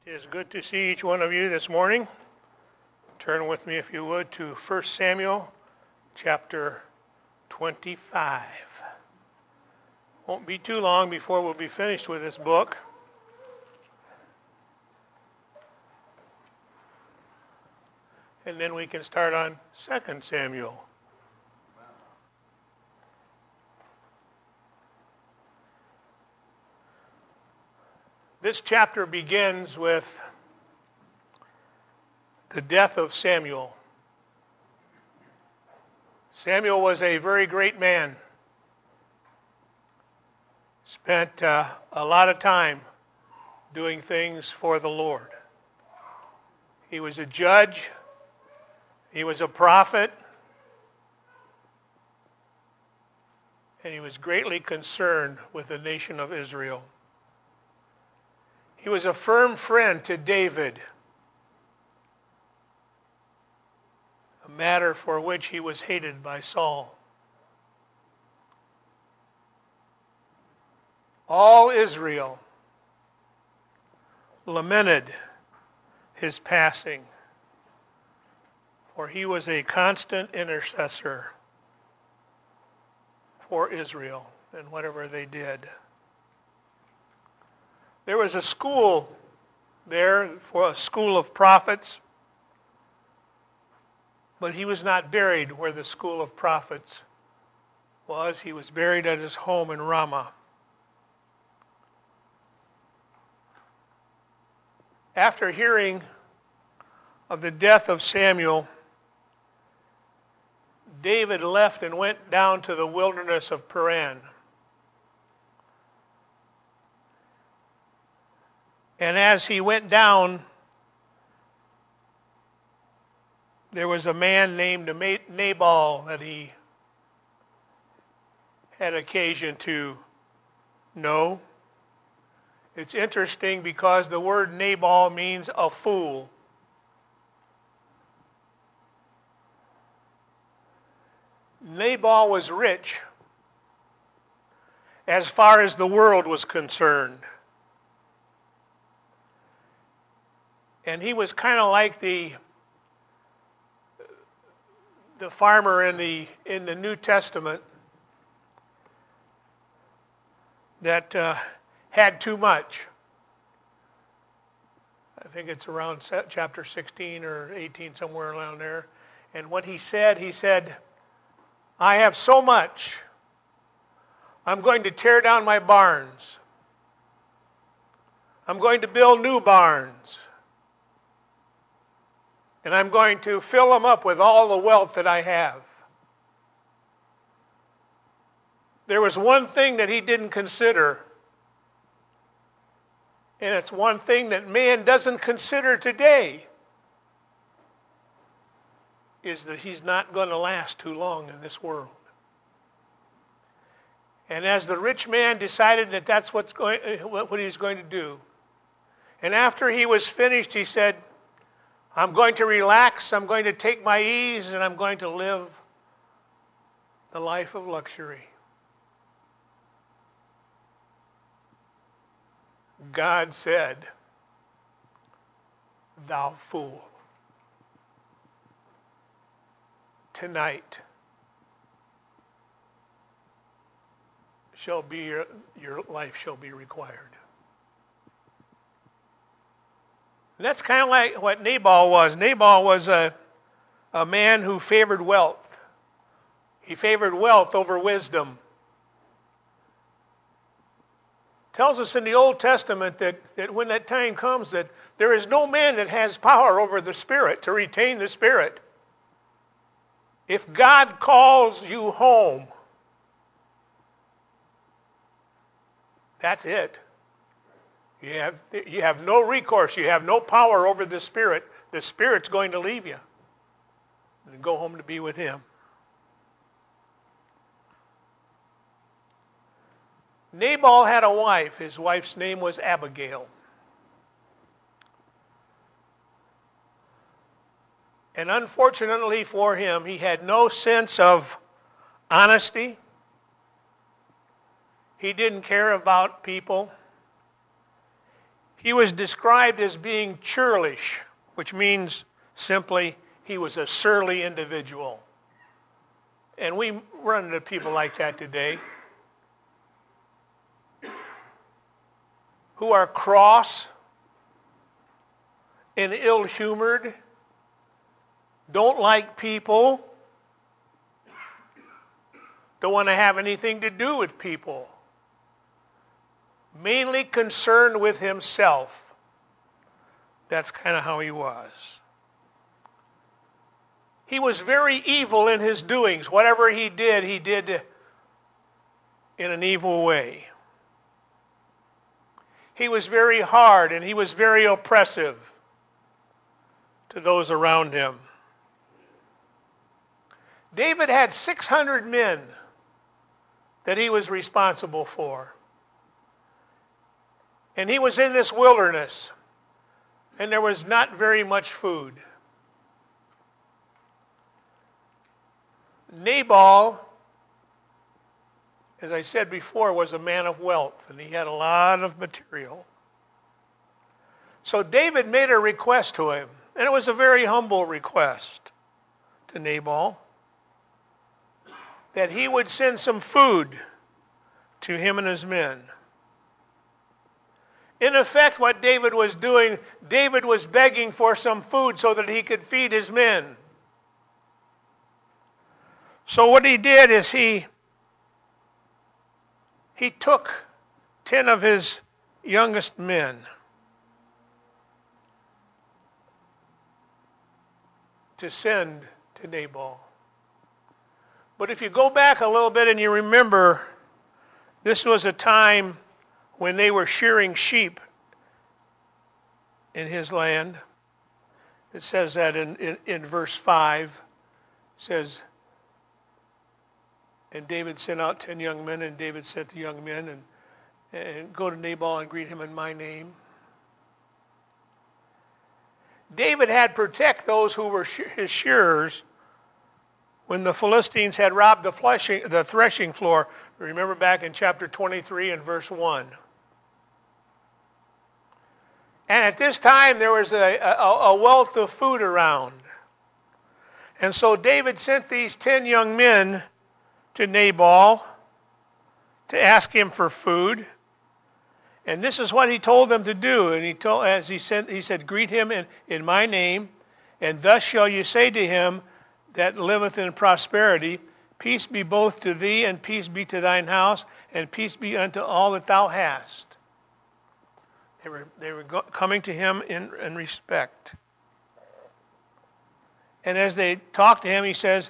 It is good to see each one of you this morning. Turn with me, if you would, to 1 Samuel chapter 25. Won't be too long before we'll be finished with this book. And then we can start on 2 Samuel. This chapter begins with the death of Samuel. Samuel was a very great man. Spent a lot of time doing things for the Lord. He was a judge. He was a prophet. And he was greatly concerned with the nation of Israel. He was a firm friend to David, a matter for which he was hated by Saul. All Israel lamented his passing, for he was a constant intercessor for Israel and whatever they did. There was a school there for a school of prophets, but he was not buried where the school of prophets was. He was buried at his home in Ramah. After hearing of the death of Samuel, David left and went down to the wilderness of Paran. And as he went down, there was a man named Nabal that he had occasion to know. It's interesting because the word Nabal means a fool. Nabal was rich as far as the world was concerned. And he was kind of like the farmer in the New Testament that had too much. I think it's around chapter 16 or 18, somewhere around there. And what he said, I have so much, I'm going to tear down my barns. I'm going to build new barns. And I'm going to fill them up with all the wealth that I have. There was one thing that he didn't consider. And it's one thing that man doesn't consider today. Is that he's not going to last too long in this world. And as the rich man decided that that's what he's going to do. And after he was finished, he said, I'm going to relax, I'm going to take my ease, and I'm going to live the life of luxury. God said, thou fool, tonight your life shall be required. And that's kind of like what Nabal was. Nabal was a man who favored wealth. He favored wealth over wisdom. It tells us in the Old Testament that when that time comes that there is no man that has power over the Spirit to retain the Spirit. If God calls you home, that's it. You have no recourse. You have no power over the Spirit. The Spirit's going to leave you and go home to be with Him. Nabal had a wife. His wife's name was Abigail. And unfortunately for him, he had no sense of honesty. He didn't care about people. He was described as being churlish, which means simply he was a surly individual. And we run into people like that today, who are cross and ill-humored, don't like people, don't want to have anything to do with people, mainly concerned with himself. That's kind of how he was. He was very evil in his doings. Whatever he did in an evil way. He was very hard and he was very oppressive to those around him. David had 600 men that he was responsible for. And he was in this wilderness, and there was not very much food. Nabal, as I said before, was a man of wealth, and he had a lot of material. So David made a request to him, and it was a very humble request to Nabal, that he would send some food to him and his men. In effect, what David was doing, David was begging for some food so that he could feed his men. So what he did is he took 10 of his youngest men to send to Nabal. But if you go back a little bit and you remember, this was a time when they were shearing sheep in his land. It says that in verse 5. It says, and David sent out 10 young men, and David sent the young men, and go to Nabal and greet him in my name. David had protect those who were his shearers when the Philistines had robbed the threshing floor. Remember back in chapter 23 and verse 1. And at this time, there was a wealth of food around. And so David sent these 10 young men to Nabal to ask him for food. And this is what he told them to do. And he said, greet him in my name, and thus shall you say to him that liveth in prosperity, peace be both to thee, and peace be to thine house, and peace be unto all that thou hast. They were coming to him in respect. And as they talked to him, he says,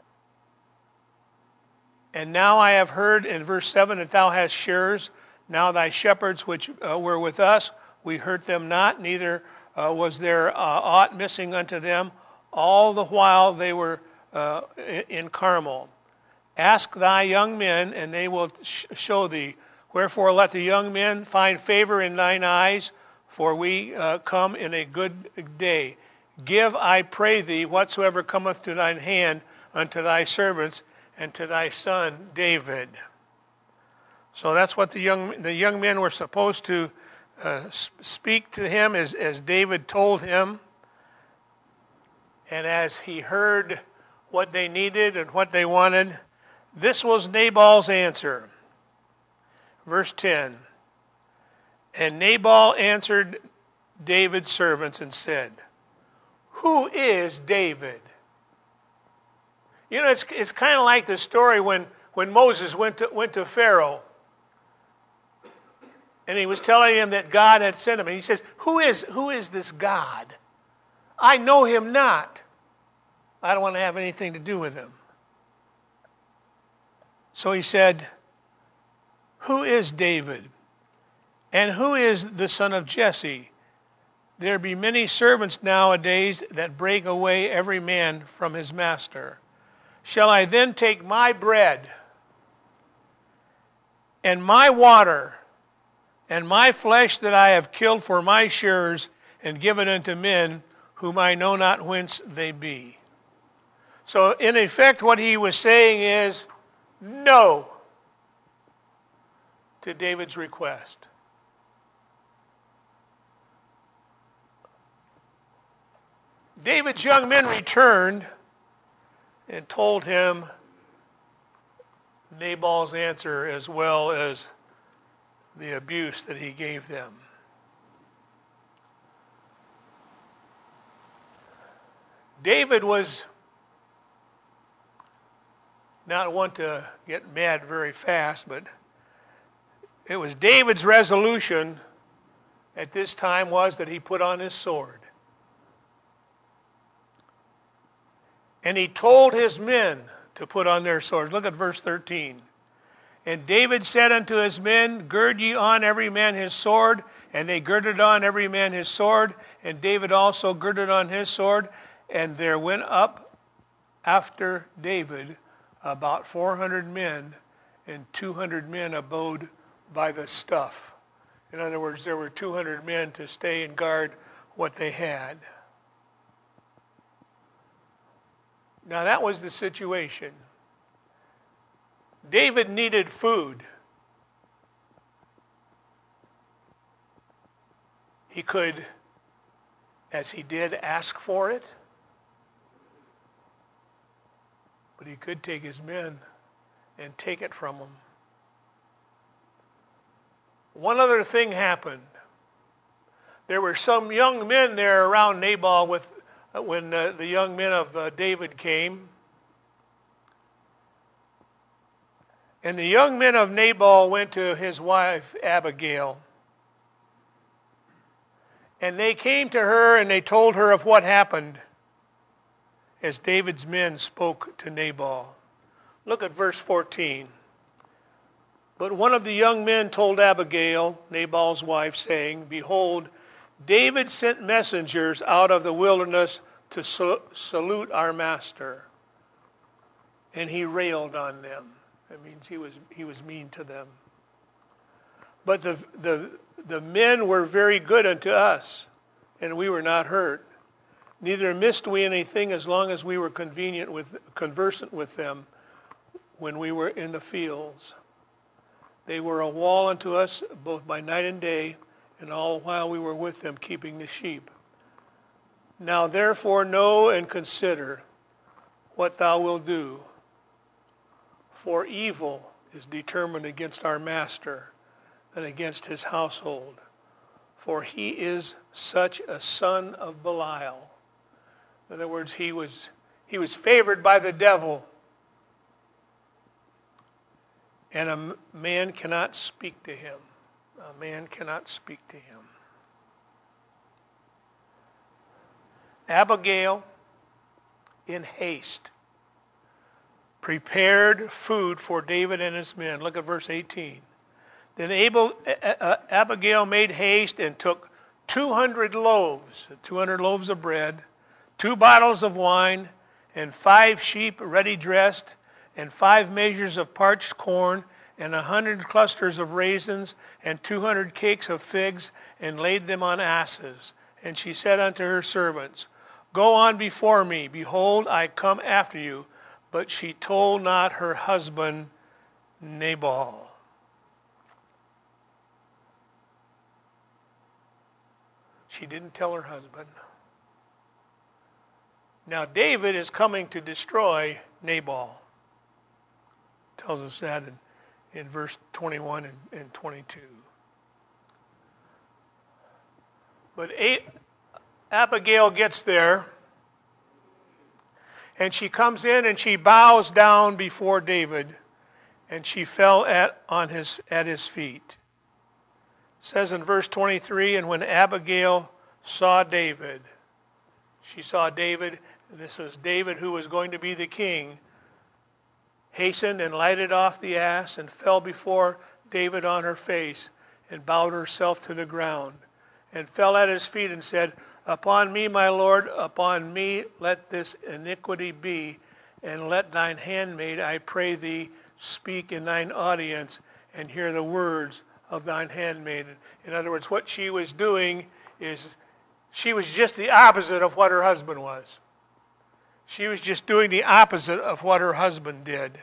and now I have heard in verse 7 that thou hast shearers. Now thy shepherds which were with us, we hurt them not, neither was there aught missing unto them, all the while they were in Carmel. Ask thy young men, and they will show thee. Wherefore let the young men find favor in thine eyes, for we come in a good day. Give, I pray thee, whatsoever cometh to thine hand unto thy servants and to thy son David. So that's what the young men were supposed to speak to him as David told him. And as he heard what they needed and what they wanted, this was Nabal's answer. Verse 10, and Nabal answered David's servants and said, who is David? You know, it's kind of like the story when Moses went to Pharaoh. And he was telling him that God had sent him. And he says, who is this God? I know him not. I don't want to have anything to do with him. So he said, who is David? And who is the son of Jesse? There be many servants nowadays that break away every man from his master. Shall I then take my bread and my water and my flesh that I have killed for my shearers and given unto men whom I know not whence they be? So in effect, what he was saying is no to David's request. David's young men returned and told him Nabal's answer as well as the abuse that he gave them. David was not one to get mad very fast, but it was David's resolution at this time was that he put on his sword. And he told his men to put on their swords. Look at verse 13. And David said unto his men, Gird ye on every man his sword. And they girded on every man his sword. And David also girded on his sword. And there went up after David about 400 men, and 200 men abode by the stuff. In other words, there were 200 men to stay and guard what they had. Now that was the situation. David needed food. He could, as he did, ask for it. But he could take his men and take it from them. One other thing happened. There were some young men there around Nabal when the young men of David came. And the young men of Nabal went to his wife Abigail. And they came to her and they told her of what happened as David's men spoke to Nabal. Look at verse 14. But one of the young men told Abigail, Nabal's wife, saying, Behold, David sent messengers out of the wilderness to salute our master. And he railed on them. That means he was mean to them. But the men were very good unto us, and we were not hurt. Neither missed we anything as long as we were conversant with them when we were in the fields. They were a wall unto us both by night and day, and all while we were with them keeping the sheep. Now therefore know and consider what thou wilt do, for evil is determined against our master and against his household, for he is such a son of Belial. In other words, he was favored by the devil. And a man cannot speak to him. A man cannot speak to him. Abigail, in haste, prepared food for David and his men. Look at verse 18. Then Abigail made haste and took 200 loaves of bread, 2 bottles of wine, and 5 sheep ready dressed, and 5 measures of parched corn, and 100 clusters of raisins, and 200 cakes of figs, and laid them on asses. And she said unto her servants, Go on before me, behold, I come after you. But she told not her husband Nabal. She didn't tell her husband. Now David is coming to destroy Nabal. It tells us that in verse 21 and 22. But Abigail gets there, and she comes in and she bows down before David, and she fell at his feet. It says in verse 23, and when Abigail saw David, she saw David, and this was David who was going to be the king, hastened and lighted off the ass and fell before David on her face and bowed herself to the ground and fell at his feet and said, Upon me, my Lord, upon me let this iniquity be, and let thine handmaid, I pray thee, speak in thine audience and hear the words of thine handmaid. In other words, what she was doing is she was just the opposite of what her husband was. She was just doing the opposite of what her husband did.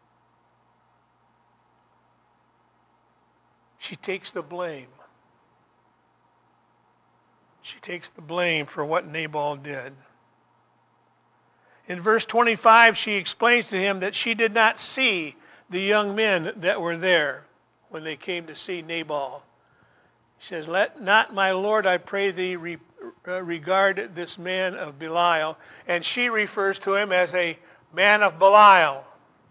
She takes the blame. She takes the blame for what Nabal did. In verse 25, she explains to him that she did not see the young men that were there when they came to see Nabal. She says, let not my Lord, I pray thee, regard this man of Belial. And she refers to him as a man of Belial.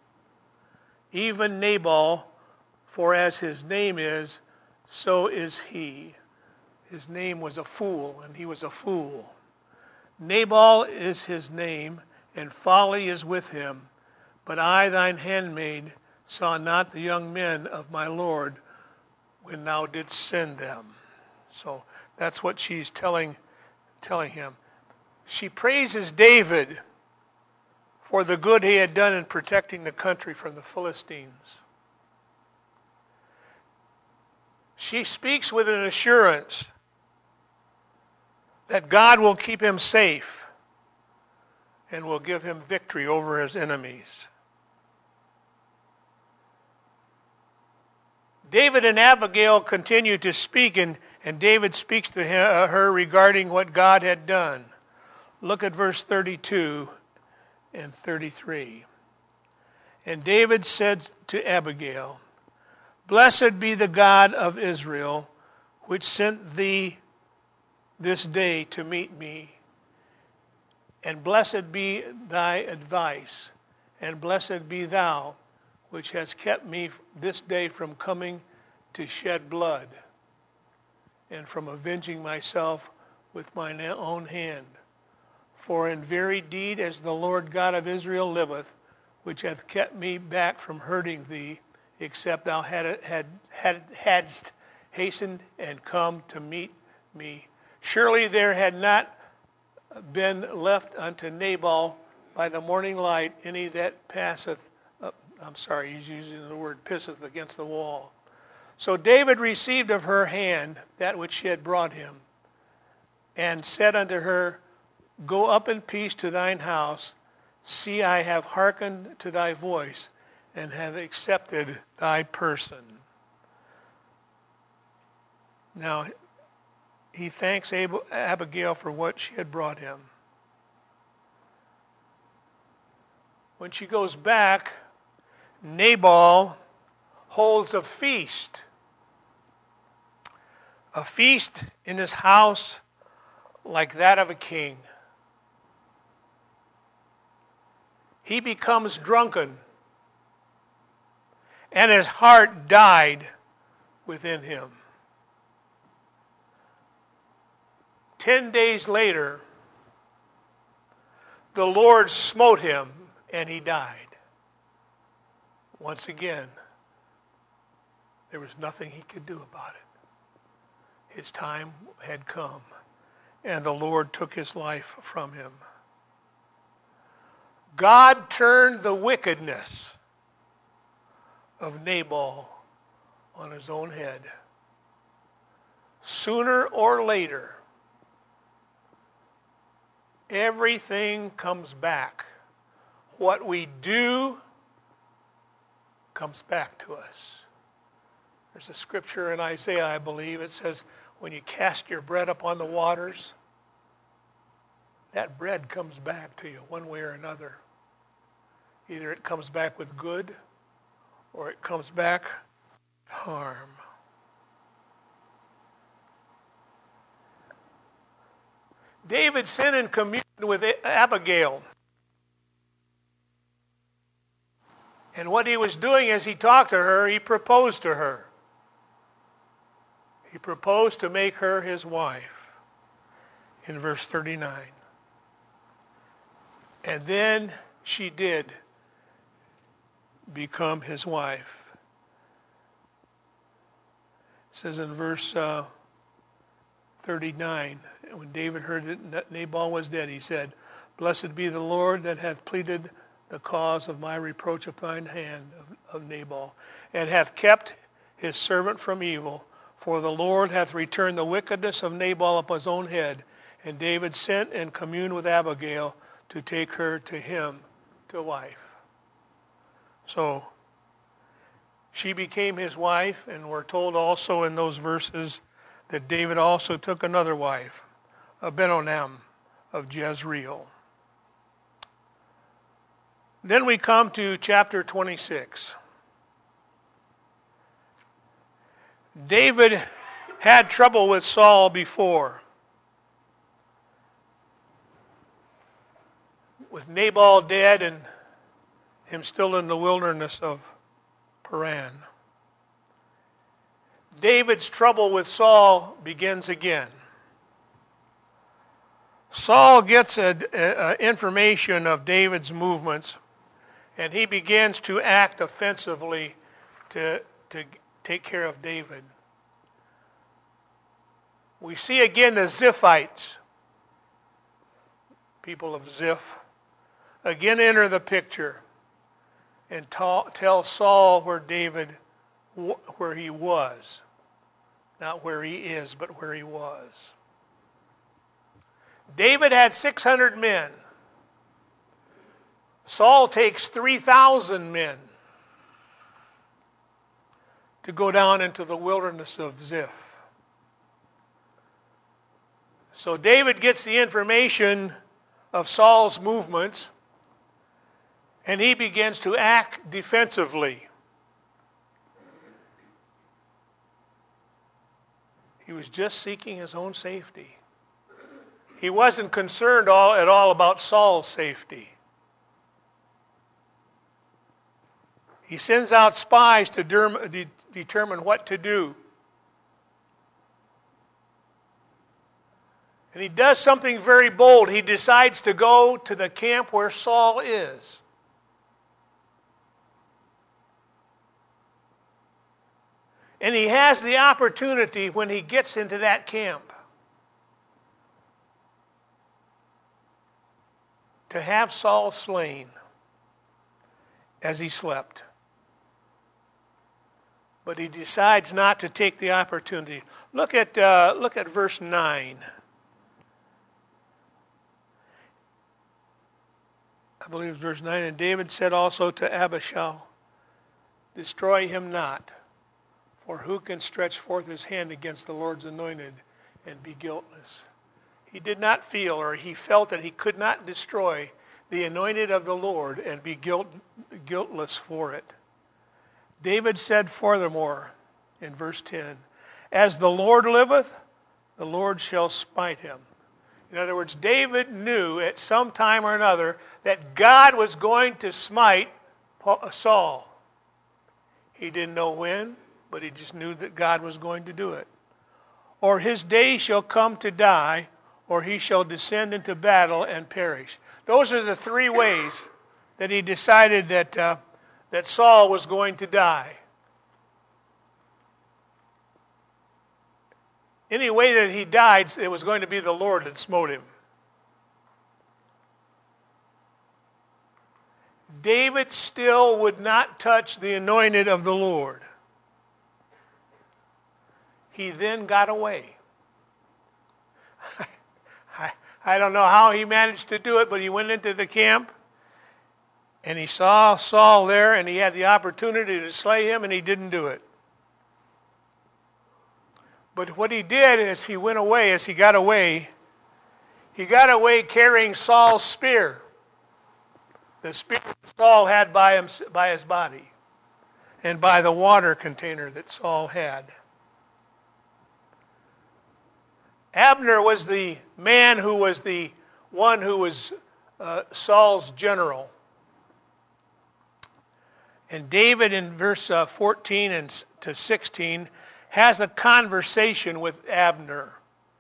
Even Nabal, for as his name is, so is he. His name was a fool, and he was a fool. Nabal is his name, and folly is with him. But I, thine handmaid, saw not the young men of my Lord when thou didst send them. So that's what she's telling him. She praises David for the good he had done in protecting the country from the Philistines. She speaks with an assurance that God will keep him safe and will give him victory over his enemies. David and Abigail continue to speak, and David speaks to her regarding what God had done. Look at verse 32 and 33. And David said to Abigail, blessed be the God of Israel, which sent thee this day to meet me. And blessed be thy advice, and blessed be thou, which has kept me this day from coming to shed blood, and from avenging myself with mine own hand. For in very deed, as the Lord God of Israel liveth, which hath kept me back from hurting thee, except thou hadst hastened and come to meet me. Surely there had not been left unto Nabal by the morning light any that passeth, he's using the word pisseth against the wall. So David received of her hand that which she had brought him, and said unto her, go up in peace to thine house. See, I have hearkened to thy voice, and have accepted thy person. Now, he thanks Abigail for what she had brought him. When she goes back, Nabal holds a feast in his house like that of a king. He becomes drunken, and his heart died within him. 10 days later, the Lord smote him, and he died. Once again, there was nothing he could do about it. His time had come, and the Lord took his life from him. God turned the wickedness of Nabal on his own head. Sooner or later, everything comes back. What we do comes back to us. There's a scripture in Isaiah, I believe. It says, when you cast your bread upon the waters, that bread comes back to you one way or another. Either it comes back with good, or it comes back with harm. David sinned in communion with Abigail. And what he was doing as he talked to her, he proposed to her. He proposed to make her his wife in verse 39. And then she did become his wife. It says in verse 39, when David heard that Nabal was dead, he said, blessed be the Lord that hath pleaded the cause of my reproach of thine hand of Nabal, and hath kept his servant from evil. For the Lord hath returned the wickedness of Nabal upon his own head. And David sent and communed with Abigail to take her to him to wife. So she became his wife, and we're told also in those verses that David also took another wife, Abinoam of Jezreel. Then we come to chapter 26. David had trouble with Saul before, with Nabal dead and him still in the wilderness of Paran. David's trouble with Saul begins again. Saul gets information of David's movements, and he begins to act offensively to take care of David. We see again the Ziphites, people of Ziph, again enter the picture and tell Saul where he was. Not where he is, but where he was. David had 600 men. Saul takes 3,000 men to go down into the wilderness of Ziph. So David gets the information of Saul's movements, and he begins to act defensively. He was just seeking his own safety. He wasn't concerned at all about Saul's safety. He sends out spies to determine what to do. And he does something very bold. He decides to go to the camp where Saul is. And he has the opportunity when he gets into that camp to have Saul slain as he slept. But he decides not to take the opportunity. Look at verse 9. I believe it's verse 9. And David said also to Abishai, destroy him not, for who can stretch forth his hand against the Lord's anointed and be guiltless? He did not feel, or he felt that he could not destroy the anointed of the Lord and be guiltless for it. David said furthermore in verse 10, as the Lord liveth, the Lord shall smite him. In other words, David knew at some time or another that God was going to smite Saul. He didn't know when, but he just knew that God was going to do it. Or his day shall come to die, or he shall descend into battle and perish. Those are the three ways that he decided that Saul was going to die. Any way that he died, it was going to be the Lord that smote him. David still would not touch the anointed of the Lord. He then got away. I don't know how he managed to do it, but he went into the camp and he saw Saul there and he had the opportunity to slay him and he didn't do it. But what he did is he got away carrying Saul's spear. The spear that Saul had by his body and by the water container that Saul had. Abner was the man who was the one who was Saul's general. And David in verse 14 and to 16 has a conversation with Abner.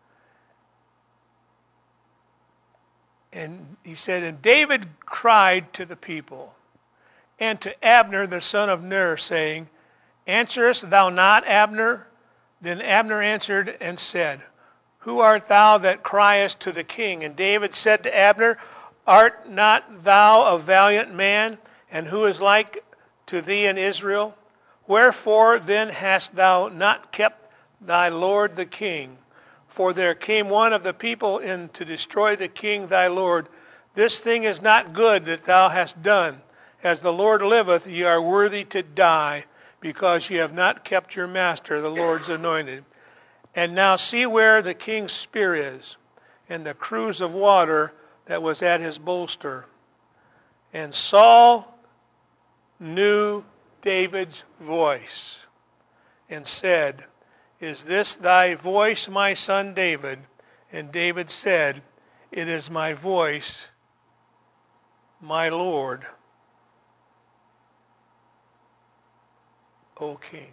And he said, and David cried to the people and to Abner the son of Ner, saying, answerest thou not, Abner? Then Abner answered and said, who art thou that criest to the king? And David said to Abner, art not thou a valiant man? And who is like to thee in Israel? Wherefore then hast thou not kept thy lord the king? For there came one of the people in to destroy the king thy lord. This thing is not good that thou hast done. As the Lord liveth, ye are worthy to die, because ye have not kept your master, the Lord's anointed. And now see where the king's spear is, and the cruse of water that was at his bolster. And Saul knew David's voice and said, "Is this thy voice, my son David?" And David said, "It is my voice, my Lord, O King."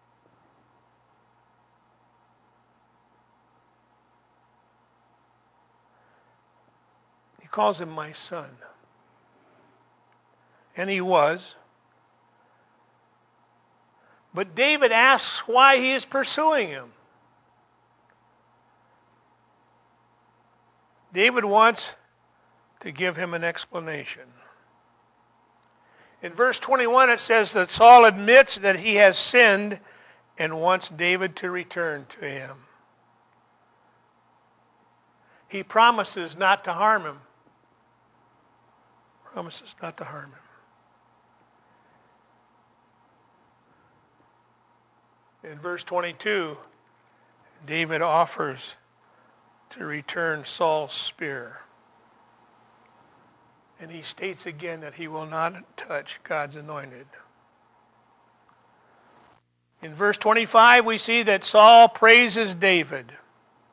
He calls him my son. And he was. But David asks why he is pursuing him. David wants to give him an explanation. In verse 21 it says that Saul admits that he has sinned and wants David to return to him. He promises not to harm him. Promises not to harm him. In verse 22, David offers to return Saul's spear. And he states again that he will not touch God's anointed. In verse 25, we see that Saul praises David. It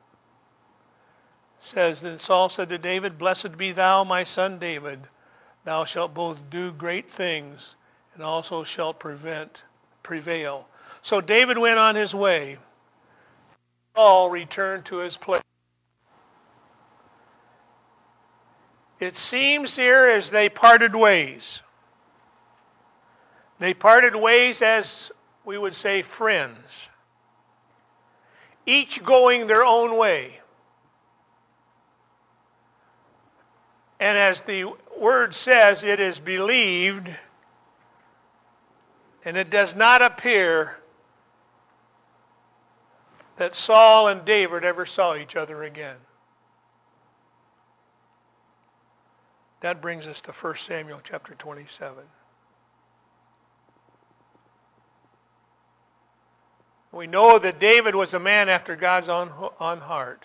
says, "Then Saul said to David, Blessed be thou, my son David. Thou shalt both do great things, and also shalt prevail." So David went on his way. Saul returned to his place. It seems here as they parted ways. They parted ways as we would say friends, each going their own way. And as the word says, it is believed, and it does not appear that Saul and David ever saw each other again. That brings us to 1 Samuel chapter 27. We know that David was a man after God's own heart.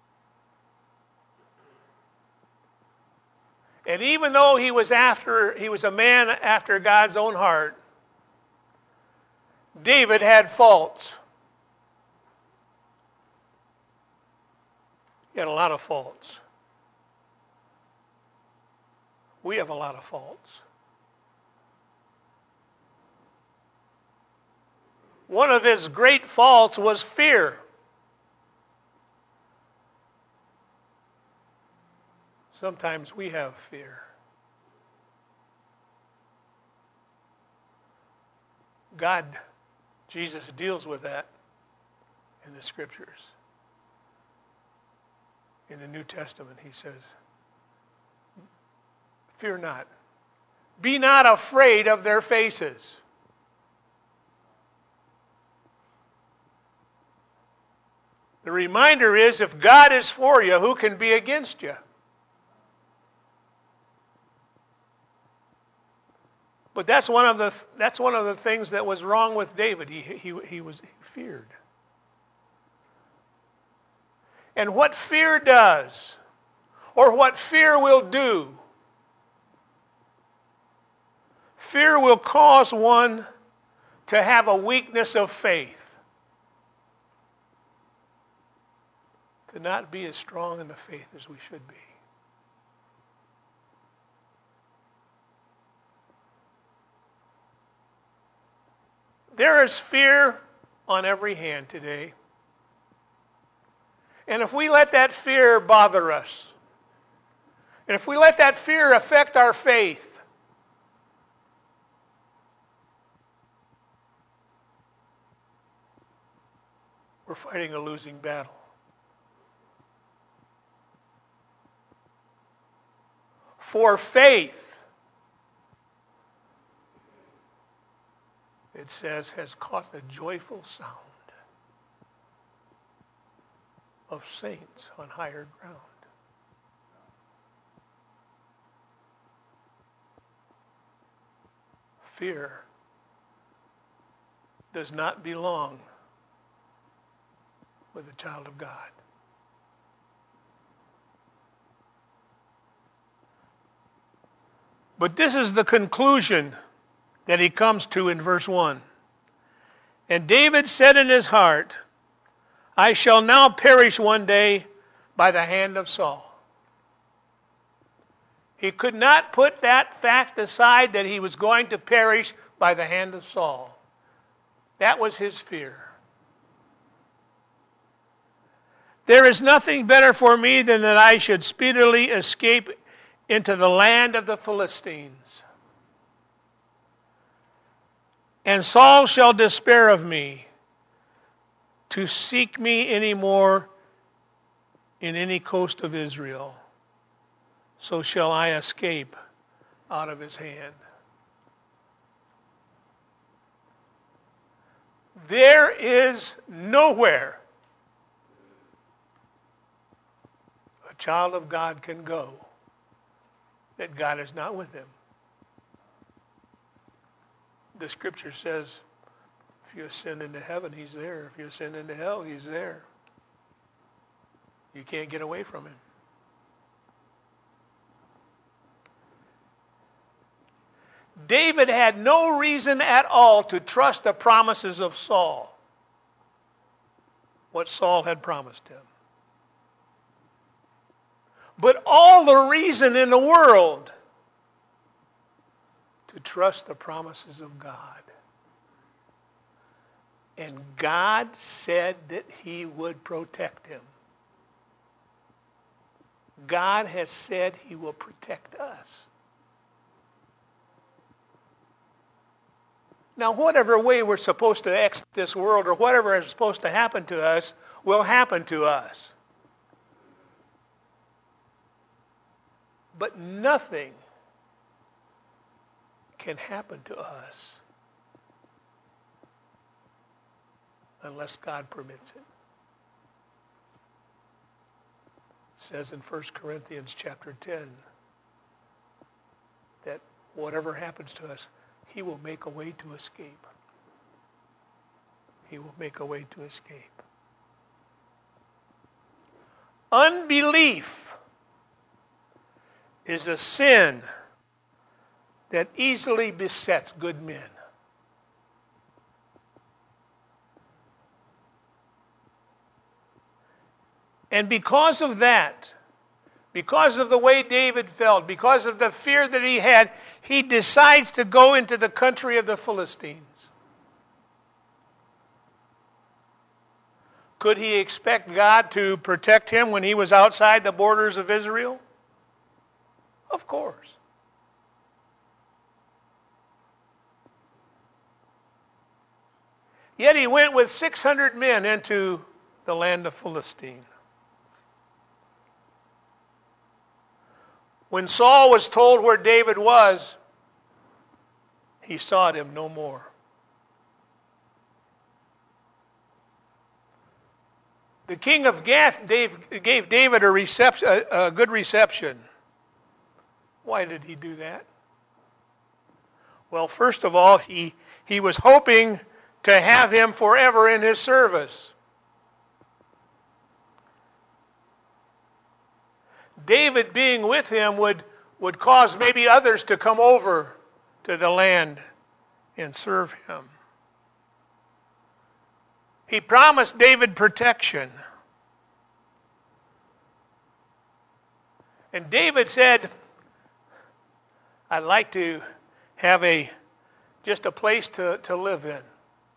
And even though he was a man after God's own heart, David had faults. He had a lot of faults. We have a lot of faults. One of his great faults was fear. Sometimes we have fear. Jesus deals with that in the Scriptures. In the New Testament, he says, "Fear not. Be not afraid of their faces." The reminder is, if God is for you, who can be against you? But that's one of the things that was wrong with David. He feared. And what fear does, or what fear will do, fear will cause one to have a weakness of faith, to not be as strong in the faith as we should be. There is fear on every hand today. And if we let that fear bother us, and if we let that fear affect our faith, we're fighting a losing battle. For faith, it says, has caught the joyful sound of saints on higher ground. Fear does not belong with a child of God. But this is the conclusion that he comes to in verse 1. And David said in his heart, I shall now perish one day by the hand of Saul. He could not put that fact aside that he was going to perish by the hand of Saul. That was his fear. There is nothing better for me than that I should speedily escape into the land of the Philistines. And Saul shall despair of me to seek me any more in any coast of Israel. So shall I escape out of his hand. There is nowhere a child of God can go that God is not with him. The scripture says, if you ascend into heaven, he's there. If you ascend into hell, he's there. You can't get away from him. David had no reason at all to trust the promises of Saul, what Saul had promised him. But all the reason in the world to trust the promises of God. And God said that he would protect him. God has said he will protect us. Now, whatever way we're supposed to exit this world or whatever is supposed to happen to us will happen to us. But nothing can happen to us unless God permits it. It says in 1 Corinthians chapter 10 that whatever happens to us, he will make a way to escape. He will make a way to escape. Unbelief is a sin that easily besets good men. And because of that, because of the way David felt, because of the fear that he had, he decides to go into the country of the Philistines. Could he expect God to protect him when he was outside the borders of Israel? Of course. Yet he went with 600 men into the land of Philistine. When Saul was told where David was, he sought him no more. The king of Gath gave David a good reception. Why did he do that? Well, first of all, he was hoping to have him forever in his service. David being with him would cause maybe others to come over to the land and serve him. He promised David protection. And David said, I'd like to have just a place to live in.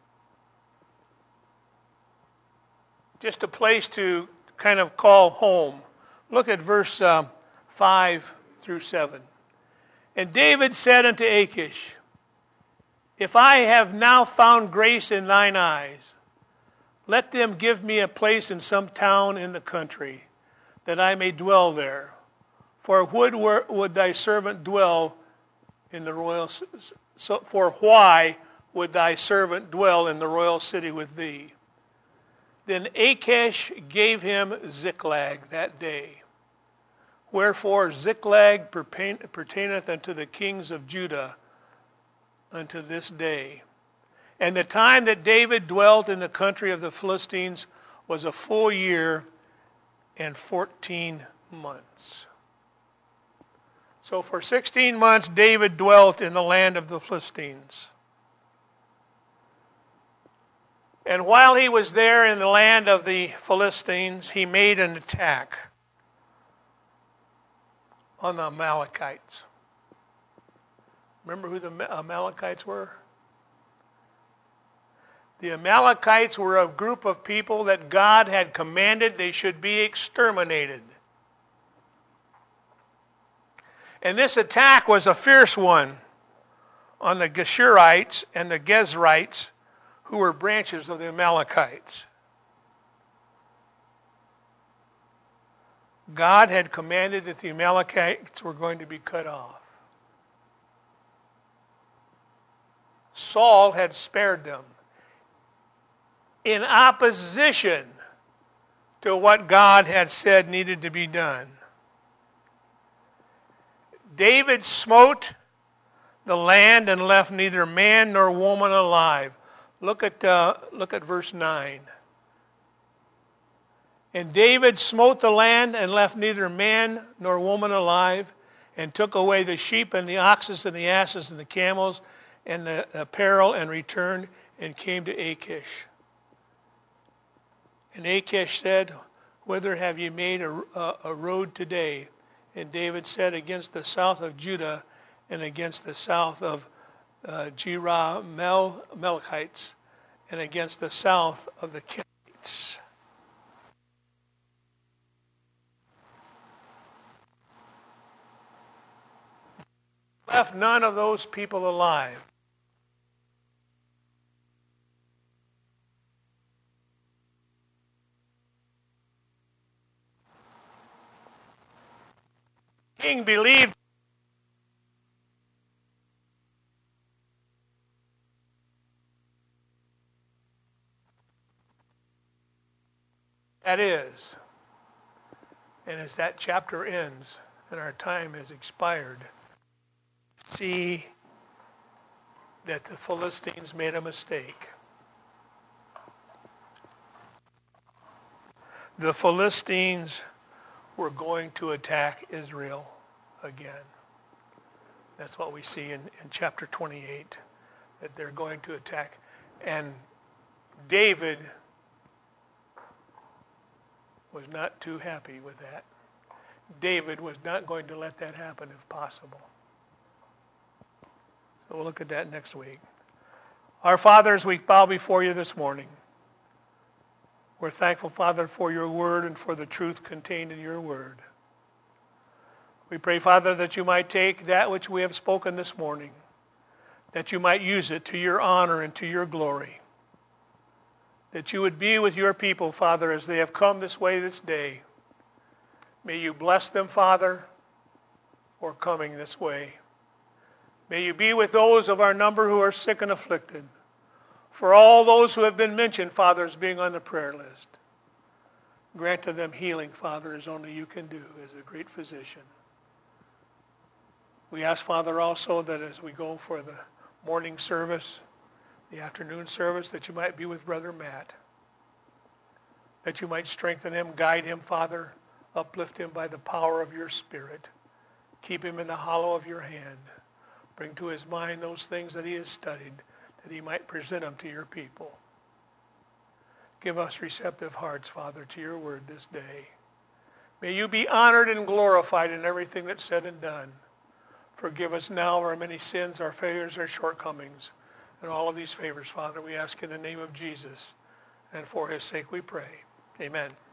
Just a place to kind of call home. Look at verse 5 through 7. And David said unto Achish, if I have now found grace in thine eyes, let them give me a place in some town in the country, that I may dwell there. For would thy servant dwell in the royal? For why would thy servant dwell in the royal city with thee? Then Achish gave him Ziklag that day. Wherefore Ziklag pertaineth unto the kings of Judah unto this day. And the time that David dwelt in the country of the Philistines was a full year and 14 months. So for 16 months, David dwelt in the land of the Philistines. And while he was there in the land of the Philistines, he made an attack on the Amalekites. Remember who the Amalekites were? The Amalekites were a group of people that God had commanded they should be exterminated. And this attack was a fierce one on the Geshurites and the Gezrites, who were branches of the Amalekites. God had commanded that the Amalekites were going to be cut off. Saul had spared them in opposition to what God had said needed to be done. David smote the land and left neither man nor woman alive. Look at verse 9. And David smote the land and left neither man nor woman alive, and took away the sheep and the oxen and the asses and the camels and the apparel, and returned and came to Achish. And Achish said, "Whither have ye made a road today?" And David said, "Against the south of Judah and against the south of Jerahmeelites, and against the south of the Kenites." Left none of those people alive. King believed that is. And as that chapter ends and our time has expired, see that the Philistines made a mistake. The Philistines were going to attack Israel again. That's what we see in chapter 28, that they're going to attack. And David was not too happy with that. David was not going to let that happen if possible. So we'll look at that next week. Our Father, as we bow before you this morning, we're thankful, Father, for your word and for the truth contained in your word. We pray, Father, that you might take that which we have spoken this morning, that you might use it to your honor and to your glory, that you would be with your people, Father, as they have come this way this day. May you bless them, Father, for coming this way. May you be with those of our number who are sick and afflicted. For all those who have been mentioned, Father, as being on the prayer list, grant to them healing, Father, as only you can do as a great physician. We ask, Father, also that as we go for the morning service, the afternoon service, that you might be with Brother Matt, that you might strengthen him, guide him, Father, uplift him by the power of your Spirit. Keep him in the hollow of your hand. Bring to his mind those things that he has studied, that he might present them to your people. Give us receptive hearts, Father, to your word this day. May you be honored and glorified in everything that's said and done. Forgive us now our many sins, our failures, our shortcomings, and all of these favors, Father, we ask in the name of Jesus, and for his sake we pray. Amen.